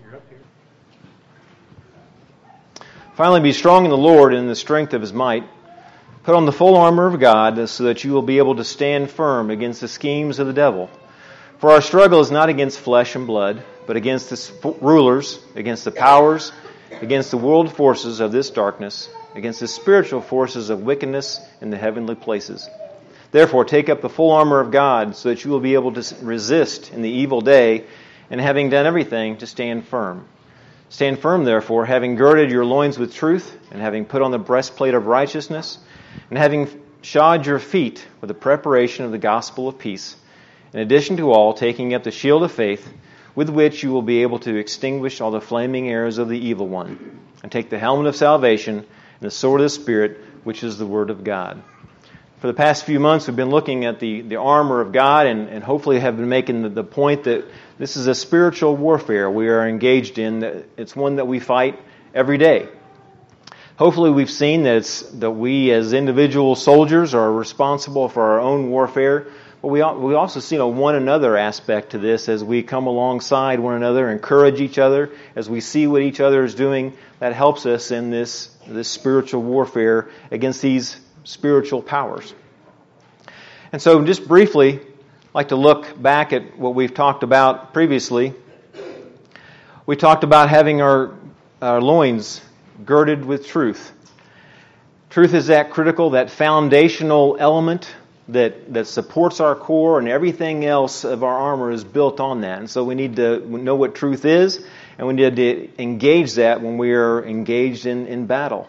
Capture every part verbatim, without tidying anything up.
Finally, be strong in the Lord and in the strength of His might. Put on the full armor of God so that you will be able to stand firm against the schemes of the devil. For our struggle is not against flesh and blood, but against the rulers, against the powers, against the world forces of this darkness, against the spiritual forces of wickedness in the heavenly places. Therefore, take up the full armor of God so that you will be able to resist in the evil day, and having done everything, to stand firm. Stand firm, therefore, having girded your loins with truth, and having put on the breastplate of righteousness, and having shod your feet with the preparation of the gospel of peace. In addition to all, taking up the shield of faith, with which you will be able to extinguish all the flaming arrows of the evil one, and take the helmet of salvation and the sword of the Spirit, which is the Word of God. For the past few months, we've been looking at the, the armor of God, and, and hopefully have been making the, the point that this is a spiritual warfare we are engaged in. That it's one that we fight every day. Hopefully we've seen that, it's, that we as individual soldiers are responsible for our own warfare, but we, we also see a one another aspect to this as we come alongside one another, encourage each other, as we see what each other is doing. That helps us in this, this spiritual warfare against these spiritual powers. And so just briefly, I'd like to look back at what we've talked about previously. We talked about having our, our loins girded with truth. Truth is that critical, that foundational element that, that supports our core, and everything else of our armor is built on that. And so we need to know what truth is, and we need to engage that when we are engaged in, in battle.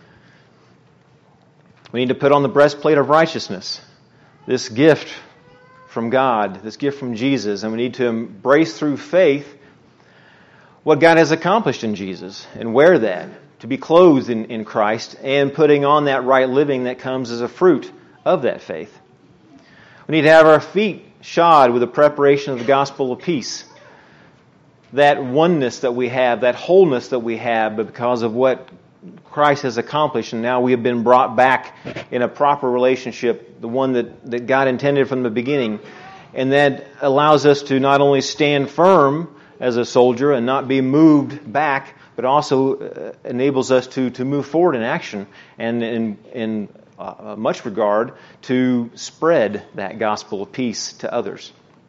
We need to put on the breastplate of righteousness, this gift from God, this gift from Jesus, and we need to embrace through faith what God has accomplished in Jesus and wear that, to be clothed in, in Christ and putting on that right living that comes as a fruit of that faith. We need to have our feet shod with the preparation of the gospel of peace, that oneness that we have, that wholeness that we have, but because of what Christ has accomplished, and now we have been brought back in a proper relationship, the one that, that God intended from the beginning. And that allows us to not only stand firm as a soldier and not be moved back, but also uh, enables us to, to move forward in action and in, in uh, much regard to spread that gospel of peace to others.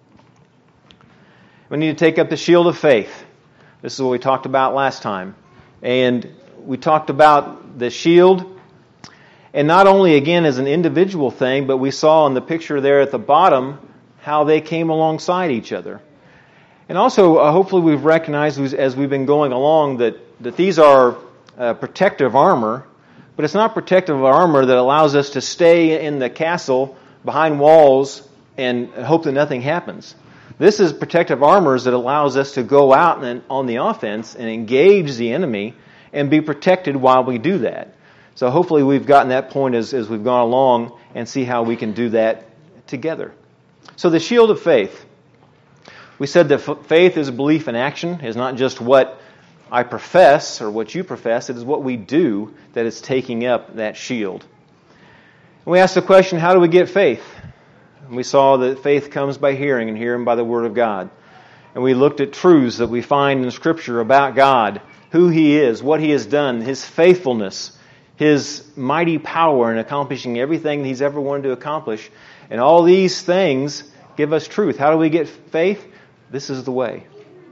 We need to take up the shield of faith. This is what we talked about last time. And we talked about the shield, and not only again as an individual thing, but we saw in the picture there at the bottom how they came alongside each other. And also, uh, hopefully we've recognized as we've been going along that, that these are uh, protective armor, but it's not protective armor that allows us to stay in the castle behind walls and hope that nothing happens. This is protective armor that allows us to go out and, on the offense and engage the enemy and be protected while we do that. So hopefully we've gotten that point as, as we've gone along and see how we can do that together. So the shield of faith. We said that f- faith is belief in action. It's not just what I profess or what you profess. It is what we do that is taking up that shield. And we asked the question, how do we get faith? And we saw that faith comes by hearing, and hearing by the Word of God. And we looked at truths that we find in Scripture about God, who He is, what He has done, His faithfulness, His mighty power in accomplishing everything He's ever wanted to accomplish. And all these things give us truth. How do we get faith? This is the way.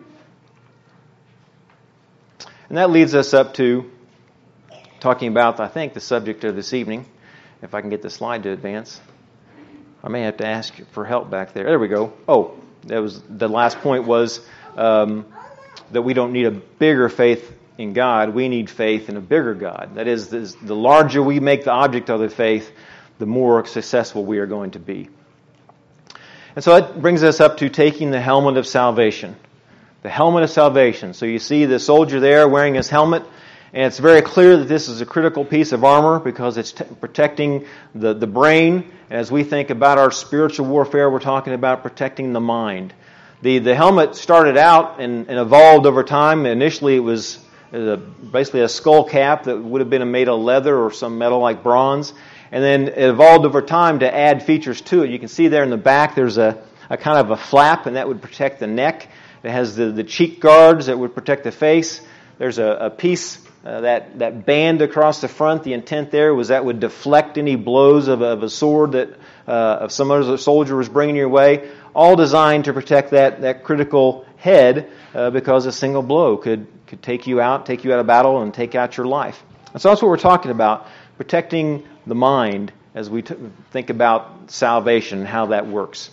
And that leads us up to talking about, I think, the subject of this evening. If I can get the slide to advance. I may have to ask for help back there. There we go. Oh, that was the last point was um, that we don't need a bigger faith in God. We need faith in a bigger God. That is, the larger we make the object of the faith, the more successful we are going to be. And so that brings us up to taking the helmet of salvation. The helmet of salvation. So you see the soldier there wearing his helmet, and it's very clear that this is a critical piece of armor because it's t- protecting the, the brain. And as we think about our spiritual warfare, we're talking about protecting the mind. The the helmet started out and, and evolved over time. Initially, it was a, basically a skull cap that would have been made of leather or some metal like bronze. And then it evolved over time to add features to it. You can see there in the back there's a, a kind of a flap, and that would protect the neck. It has the, the cheek guards that would protect the face. There's a, a piece, uh, that, that band across the front. The intent there was that would deflect any blows of, of a sword that uh, of some other soldier was bringing your way. All designed to protect that, that critical head uh, because a single blow could, could take you out, take you out of battle, and take out your life. And so that's what we're talking about, protecting the mind as we t- think about salvation and how that works.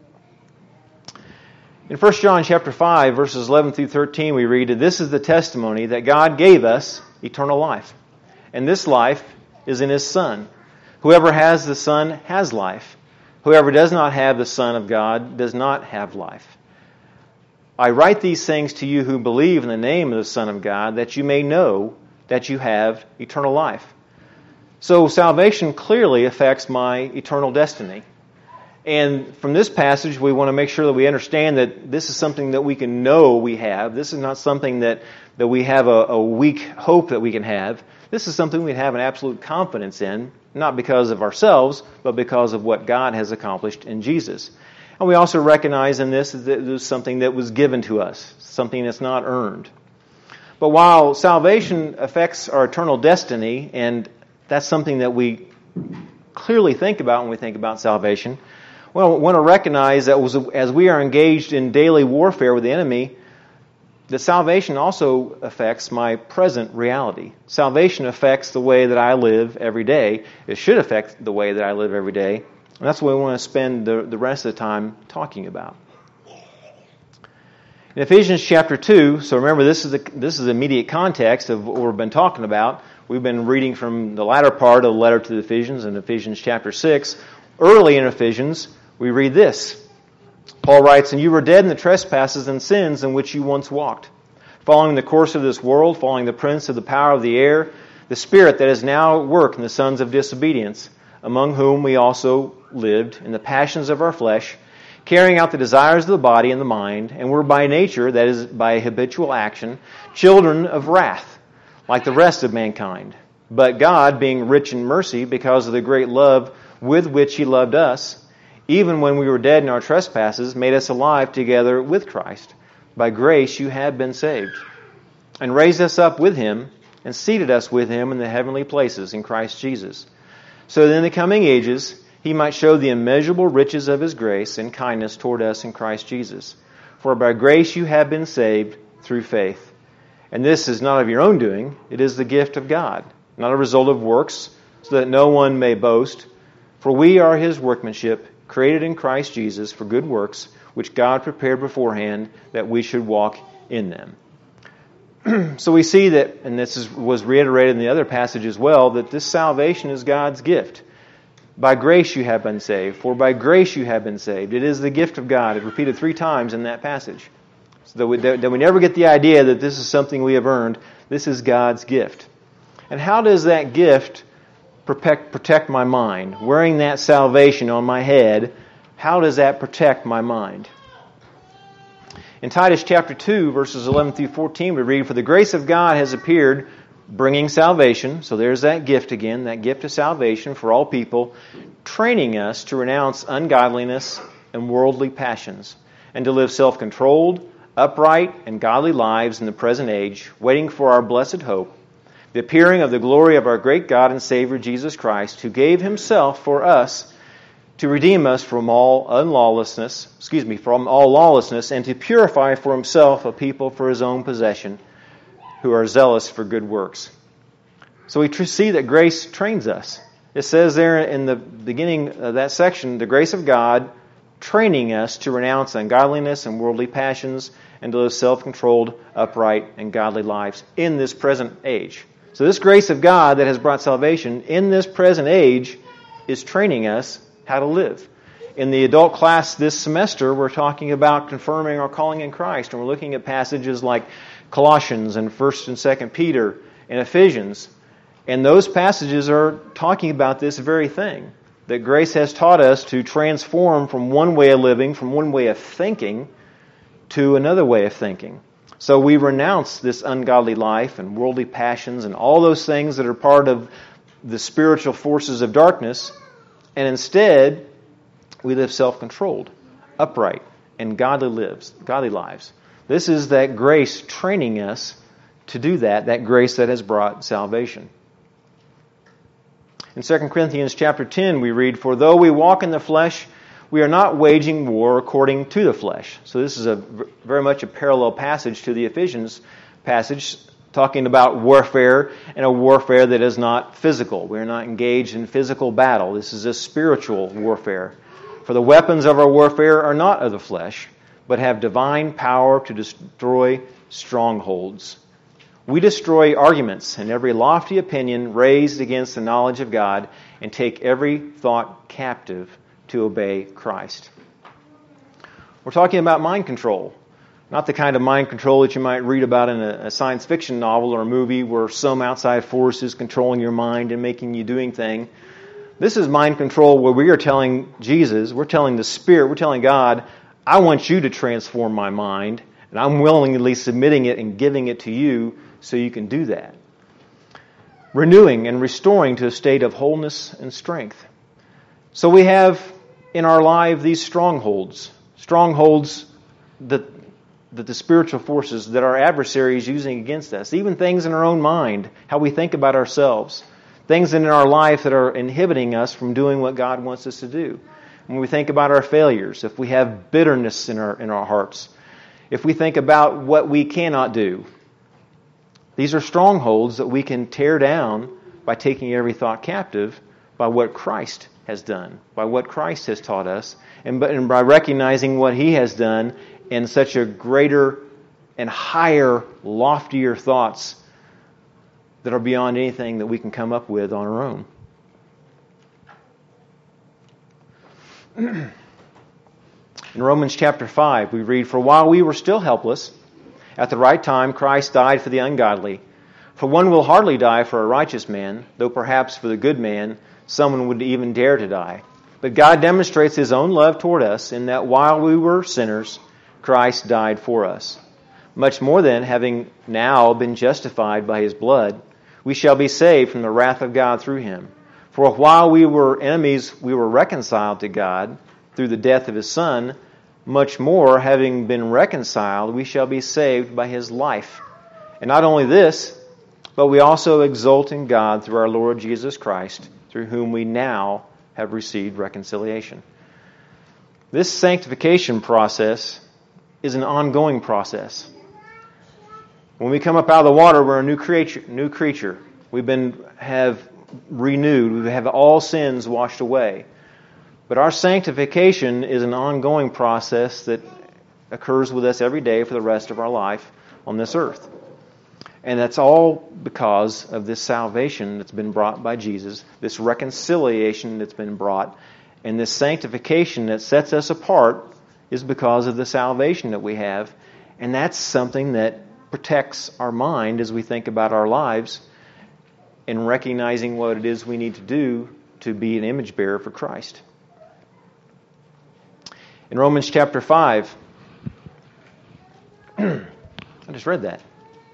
In First John chapter five, verses eleven through thirteen, we read, "This is the testimony that God gave us, eternal life. And this life is in His Son. Whoever has the Son has life. Whoever does not have the Son of God does not have life. I write these things to you who believe in the name of the Son of God, that you may know that you have eternal life." So salvation clearly affects my eternal destiny. And from this passage, we want to make sure that we understand that this is something that we can know we have. This is not something that, that we have a, a weak hope that we can have. This is something we have an absolute confidence in, not because of ourselves, but because of what God has accomplished in Jesus. And we also recognize in this that it was something that was given to us, something that's not earned. But while salvation affects our eternal destiny, and that's something that we clearly think about when we think about salvation, well, we want to recognize that as we are engaged in daily warfare with the enemy, that salvation also affects my present reality. Salvation affects the way that I live every day. It should affect the way that I live every day. And that's what we want to spend the, the rest of the time talking about. In Ephesians chapter two, so remember this is the, this is the immediate context of what we've been talking about. We've been reading from the latter part of the letter to the Ephesians in Ephesians chapter six. Early in Ephesians, we read this. Paul writes, "And you were dead in the trespasses and sins in which you once walked, following the course of this world, following the prince of the power of the air, the spirit that is now at work in the sons of disobedience, among whom we also lived in the passions of our flesh, carrying out the desires of the body and the mind, and were by nature, that is, by habitual action, children of wrath, like the rest of mankind. But God, being rich in mercy, because of the great love with which He loved us, even when we were dead in our trespasses, made us alive together with Christ. By grace you have been saved, and raised us up with Him, and seated us with Him in the heavenly places in Christ Jesus, so that in the coming ages He might show the immeasurable riches of His grace and kindness toward us in Christ Jesus. For by grace you have been saved through faith. And this is not of your own doing, it is the gift of God, not a result of works, so that no one may boast. For we are His workmanship, created in Christ Jesus for good works, which God prepared beforehand that we should walk in them." So we see that, and this is, was reiterated in the other passage as well, that this salvation is God's gift. By grace you have been saved, for by grace you have been saved. It is the gift of God. It's repeated three times in that passage. So that we, that we never get the idea that this is something we have earned. This is God's gift. And how does that gift protect, protect my mind? Wearing that salvation on my head, how does that protect my mind? In Titus chapter two, verses eleven through fourteen, we read, "For the grace of God has appeared, bringing salvation," so there's that gift again, that gift of salvation for all people, "training us to renounce ungodliness and worldly passions, and to live self-controlled, upright, and godly lives in the present age, waiting for our blessed hope, the appearing of the glory of our great God and Savior Jesus Christ, who gave Himself for us to redeem us from all unlawlessness, excuse me, from all lawlessness, and to purify for Himself a people for His own possession, who are zealous for good works." So we see that grace trains us. It says there in the beginning of that section, the grace of God training us to renounce ungodliness and worldly passions and to live self-controlled, upright, and godly lives in this present age. So this grace of God that has brought salvation in this present age is training us how to live. In the adult class this semester, we're talking about confirming our calling in Christ, and we're looking at passages like Colossians and First and Second Peter and Ephesians. And those passages are talking about this very thing, that grace has taught us to transform from one way of living, from one way of thinking, to another way of thinking. So we renounce this ungodly life and worldly passions and all those things that are part of the spiritual forces of darkness, and instead we live self-controlled, upright, and godly lives, godly lives. This is that grace training us to do that, that grace that has brought salvation. In Second Corinthians chapter ten, we read, "For though we walk in the flesh, we are not waging war according to the flesh." So this is a very much a parallel passage to the Ephesians passage, talking about warfare, and a warfare that is not physical. We are not engaged in physical battle. This is a spiritual warfare. "For the weapons of our warfare are not of the flesh, but have divine power to destroy strongholds." We destroy arguments and every lofty opinion raised against the knowledge of God, and take every thought captive to obey Christ. We're talking about mind control. Not the kind of mind control that you might read about in a, a science fiction novel or a movie where some outside force is controlling your mind and making you doing things. This is mind control where we are telling Jesus, we're telling the Spirit, we're telling God, I want you to transform my mind, and I'm willingly submitting it and giving it to you so you can do that. Renewing and restoring to a state of wholeness and strength. So we have in our life these strongholds. Strongholds that, that the spiritual forces that our adversary is using against us. Even things in our own mind, how we think about ourselves. Things in our life that are inhibiting us from doing what God wants us to do. When we think about our failures, if we have bitterness in our, in our hearts, if we think about what we cannot do, these are strongholds that we can tear down by taking every thought captive by what Christ has done, by what Christ has taught us, and by recognizing what He has done in such a greater and higher, loftier thoughts that are beyond anything that we can come up with on our own. In Romans chapter five, we read, "For while we were still helpless, at the right time Christ died for the ungodly. For one will hardly die for a righteous man, though perhaps for the good man someone would even dare to die. But God demonstrates His own love toward us in that while we were sinners, Christ died for us. Much more then, having now been justified by His blood, we shall be saved from the wrath of God through Him. For while we were enemies, we were reconciled to God through the death of His Son. Much more, having been reconciled, we shall be saved by His life. And not only this, but we also exult in God through our Lord Jesus Christ, through whom we now have received reconciliation." This sanctification process is an ongoing process. When we come up out of the water, we're a new creature. New creature. We've been have renewed. We have all sins washed away. But our sanctification is an ongoing process that occurs with us every day for the rest of our life on this earth. And that's all because of this salvation that's been brought by Jesus, this reconciliation that's been brought, and this sanctification that sets us apart is because of the salvation that we have. And that's something that protects our mind as we think about our lives and recognizing what it is we need to do to be an image bearer for Christ. In Romans chapter five, I just read that.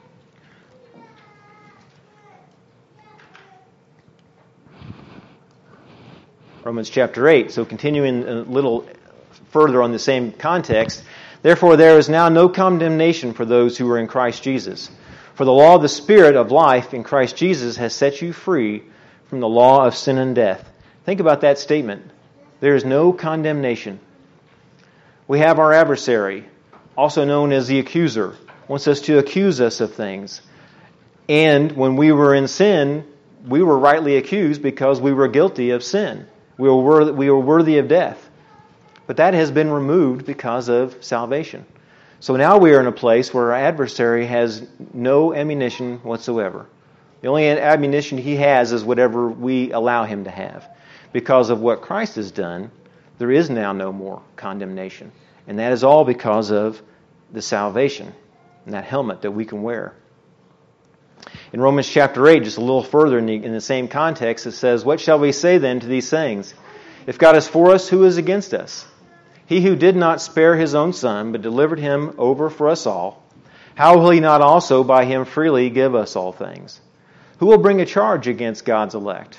Romans chapter eight, so continuing a little further on the same context. "Therefore there is now no condemnation for those who are in Christ Jesus. For the law of the Spirit of life in Christ Jesus has set you free from the law of sin and death." Think about that statement. There is no condemnation. We have our adversary, also known as the accuser, wants us to accuse us of things. And when we were in sin, we were rightly accused because we were guilty of sin. We were worthy, we were worthy of death. But that has been removed because of salvation. So now we are in a place where our adversary has no ammunition whatsoever. The only ammunition he has is whatever we allow him to have. Because of what Christ has done, there is now no more condemnation. And that is all because of the salvation and that helmet that we can wear. In Romans chapter eight, just a little further in the, in the same context, it says, "What shall we say then to these things? If God is for us, who is against us? He who did not spare His own Son, but delivered Him over for us all, how will He not also by Him freely give us all things? Who will bring a charge against God's elect?"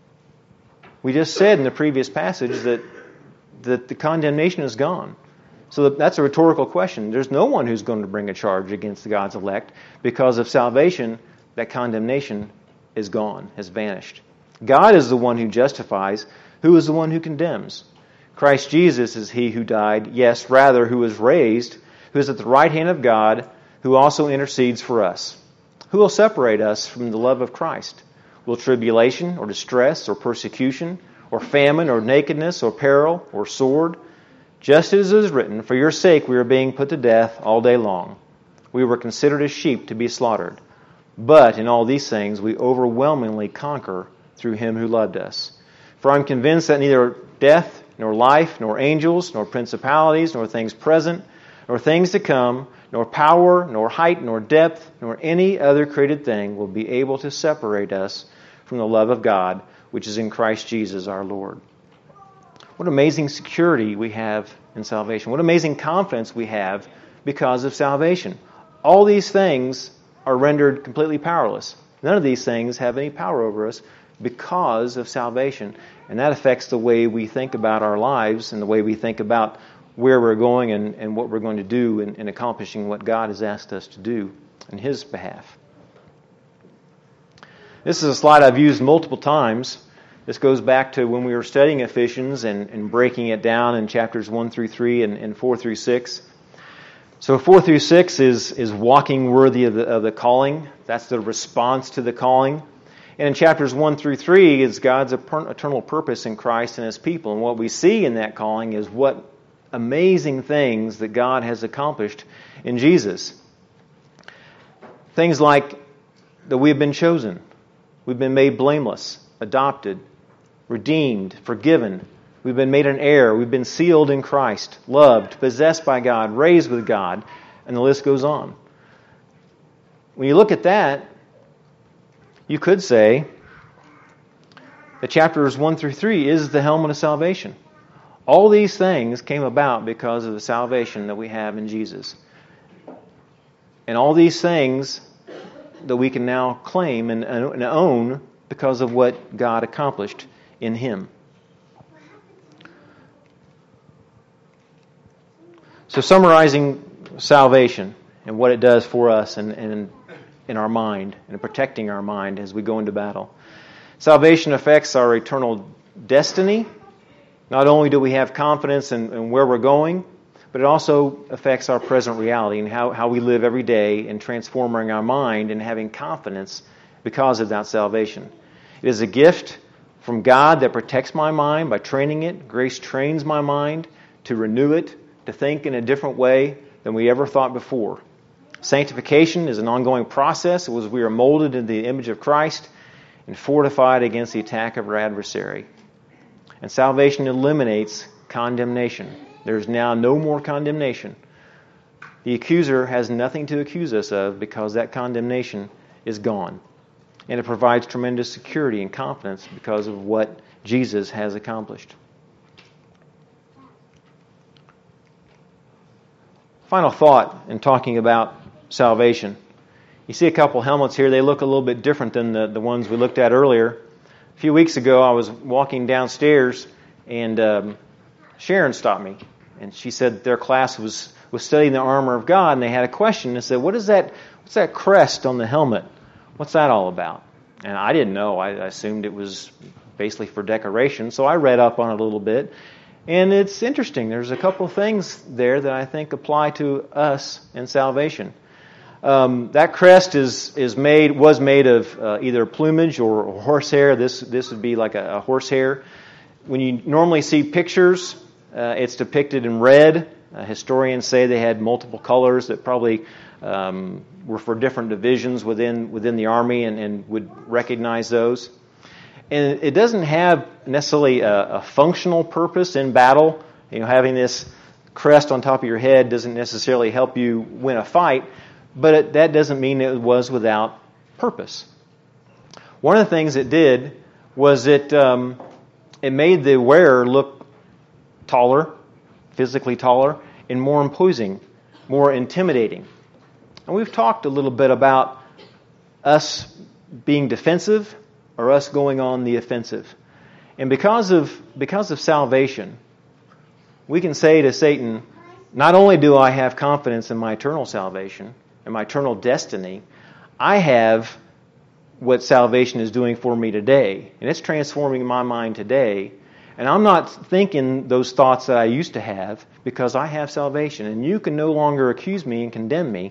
We just said in the previous passage that, that the condemnation is gone. So that's a rhetorical question. There's no one who's going to bring a charge against God's elect. Because of salvation, that condemnation is gone, has vanished. God is the one who justifies. Who is the one who condemns? Christ Jesus is he who died, yes, rather, who was raised, who is at the right hand of God, who also intercedes for us. Who will separate us from the love of Christ? Will tribulation, or distress, or persecution, or famine, or nakedness, or peril, or sword? Just as it is written, for your sake we are being put to death all day long. We were considered as sheep to be slaughtered. But in all these things we overwhelmingly conquer through him who loved us. For I am convinced that neither death, nor life, nor angels, nor principalities, nor things present, nor things to come, nor power, nor height, nor depth, nor any other created thing will be able to separate us from the love of God, which is in Christ Jesus our Lord. What amazing security we have in salvation. What amazing confidence we have because of salvation. All these things are rendered completely powerless. None of these things have any power over us because of salvation. And that affects the way we think about our lives and the way we think about where we're going and, and what we're going to do in, in accomplishing what God has asked us to do in His behalf. This is a slide I've used multiple times. This goes back to when we were studying Ephesians and, and breaking it down in chapters one through three and, and four through six. So four through six is, is walking worthy of the, of the calling. That's the response to the calling. And in chapters one through three is God's eternal purpose in Christ and His people. And what we see in that calling is what amazing things that God has accomplished in Jesus. Things like that we've been chosen. We've been made blameless, adopted, redeemed, forgiven. We've been made an heir. We've been sealed in Christ, loved, possessed by God, raised with God, and the list goes on. When you look at that, you could say that chapters one through three is the helmet of salvation. All these things came about because of the salvation that we have in Jesus. And all these things that we can now claim and, and own because of what God accomplished in Him. So summarizing salvation and what it does for us and, and in our mind and protecting our mind as we go into battle. Salvation affects our eternal destiny. Not only do we have confidence in, in where we're going, but it also affects our present reality and how, how we live every day in transforming our mind and having confidence because of that salvation. It is a gift from God that protects my mind by training it. Grace trains my mind to renew it, to think in a different way than we ever thought before. Sanctification is an ongoing process as we are molded in the image of Christ and fortified against the attack of our adversary. And salvation eliminates condemnation. There's now no more condemnation. The accuser has nothing to accuse us of because that condemnation is gone. And it provides tremendous security and confidence because of what Jesus has accomplished. Final thought in talking about salvation. You see a couple helmets here. They look a little bit different than the, the ones we looked at earlier. A few weeks ago, I was walking downstairs, and um, Sharon stopped me. And she said their class was, was studying the armor of God, and they had a question. And said, what is that, what's that crest on the helmet? What's that all about? And I didn't know. I, I assumed it was basically for decoration. So I read up on it a little bit. And it's interesting. There's a couple of things there that I think apply to us in salvation. Um, that crest is is made was made of uh, either plumage or, or horsehair. This this would be like a, a horsehair. When you normally see pictures, uh, it's depicted in red. Uh, historians say they had multiple colors that probably um, were for different divisions within within the army, and, and would recognize those. And it doesn't have necessarily a, a functional purpose in battle. You know, having this crest on top of your head doesn't necessarily help you win a fight, but it, that doesn't mean it was without purpose. One of the things it did was it um, it made the wearer look taller, physically taller, and more imposing, more intimidating. And we've talked a little bit about us being defensive or us going on the offensive. And because of because of salvation, we can say to Satan, not only do I have confidence in my eternal salvation and my eternal destiny, I have what salvation is doing for me today. And it's transforming my mind today. And I'm not thinking those thoughts that I used to have because I have salvation. And you can no longer accuse me and condemn me.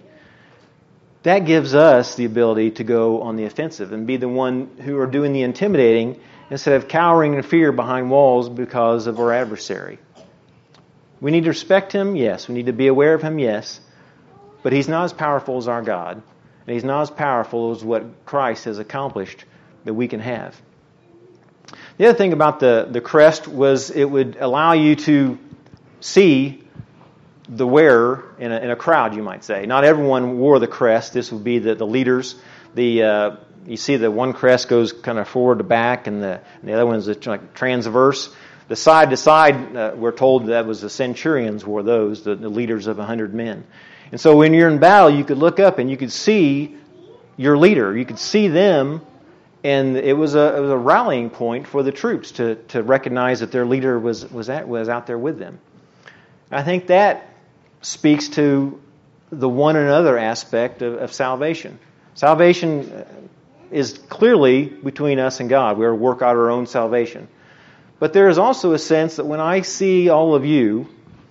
That gives us the ability to go on the offensive and be the one who are doing the intimidating instead of cowering in fear behind walls because of our adversary. We need to respect him, yes. We need to be aware of him, yes. But he's not as powerful as our God. And he's not as powerful as what Christ has accomplished that we can have. The other thing about the, the crest was it would allow you to see the wearer in a, in a crowd, you might say. Not everyone wore the crest. This would be the, the leaders. The uh, you see the one crest goes kind of forward to back, and the, and the other one is like transverse. The side to side, uh, we're told that was the centurions wore those, the, the leaders of a hundred men. And so when you're in battle, you could look up and you could see your leader. You could see them. And it was a it was a rallying point for the troops to, to recognize that their leader was was at, was out there with them. I think that speaks to the one another aspect of, of salvation. Salvation is clearly between us and God. We are to work out our own salvation. But there is also a sense that when I see all of you,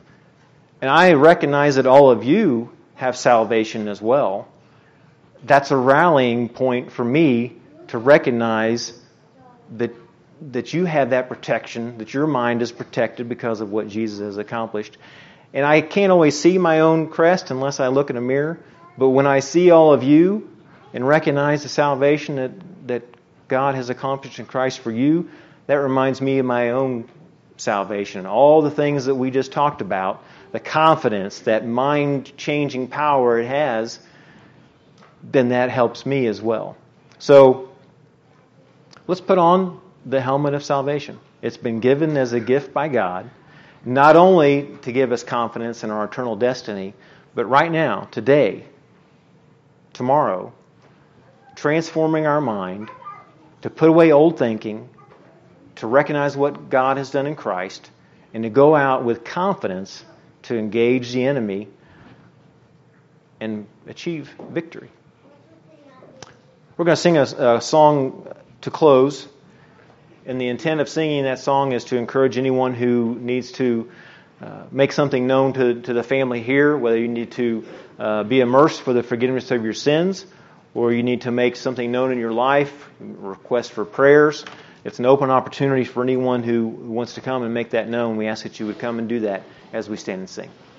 and I recognize that all of you have salvation as well, that's a rallying point for me to recognize that that you have that protection, that your mind is protected because of what Jesus has accomplished. And I can't always see my own crest unless I look in a mirror, but when I see all of you and recognize the salvation that, that God has accomplished in Christ for you, that reminds me of my own salvation. All the things that we just talked about, the confidence, that mind-changing power it has, then that helps me as well. So, let's put on the helmet of salvation. It's been given as a gift by God, not only to give us confidence in our eternal destiny, but right now, today, tomorrow, transforming our mind to put away old thinking, to recognize what God has done in Christ, and to go out with confidence to engage the enemy and achieve victory. We're going to sing a, a song to close, and the intent of singing that song is to encourage anyone who needs to uh, make something known to, to the family here, whether you need to uh, be immersed for the forgiveness of your sins, or you need to make something known in your life, request for prayers. It's an open opportunity for anyone who wants to come and make that known. We ask that you would come and do that as we stand and sing.